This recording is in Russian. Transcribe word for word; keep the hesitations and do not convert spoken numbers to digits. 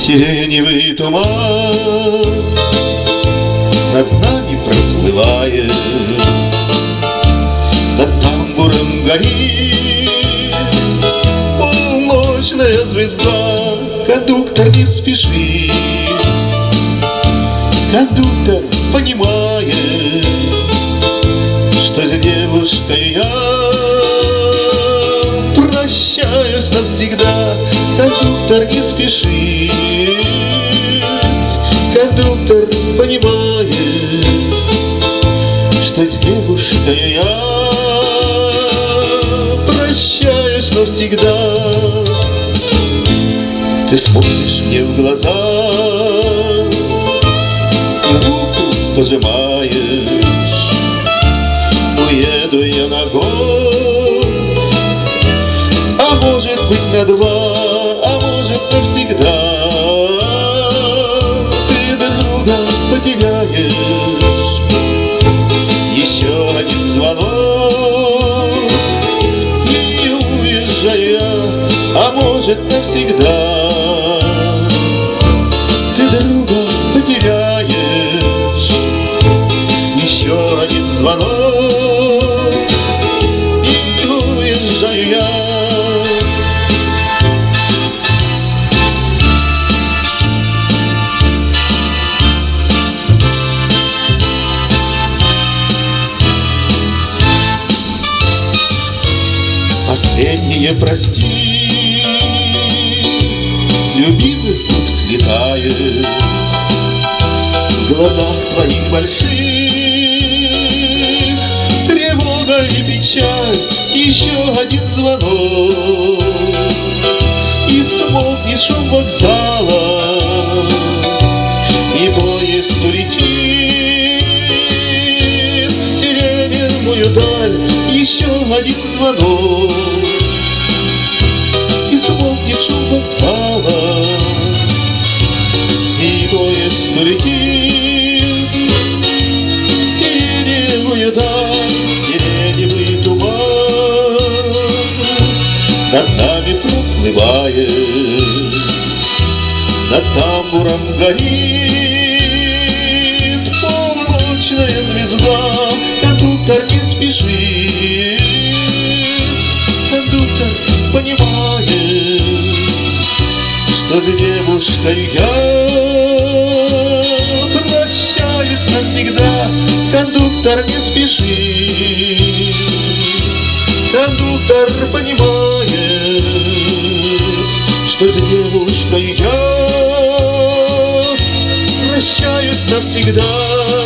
Сиреневый туман над нами проплывает, над тамбуром горит полночная звезда. Кондуктор не спешит, кондуктор понимает, что с девушкой я прощаюсь навсегда. Кондуктор не спешит, кондуктор понимает, что с девушкой я прощаюсь навсегда. Ты смотришь мне в глаза и руку пожимаешь. Уеду я на год, а может быть на два, а может навсегда. Ты друга потеряешь. Еще один звонок и уезжаю я, а может навсегда. Ты друга потеряешь. Еще один звонок и уезжаю я. Последнее прости, с любимых губ слетает, в глазах твоих больших тревога и печаль. Еще один звонок и смолкнет шум вокзала, и поезд улетит в сиреневую даль. Еще один звонок и смолкнет шум вокзала, и поезд улетит в сиреневую даль. Сиреневый туман над нами проплывает, над тамбуром горит полночная звезда. Кондуктор не спешит, кондуктор понимает, что с девушкой я прощаюсь навсегда. Кондуктор не спешит, кондуктор понимает, что с девушкой я прощаюсь навсегда.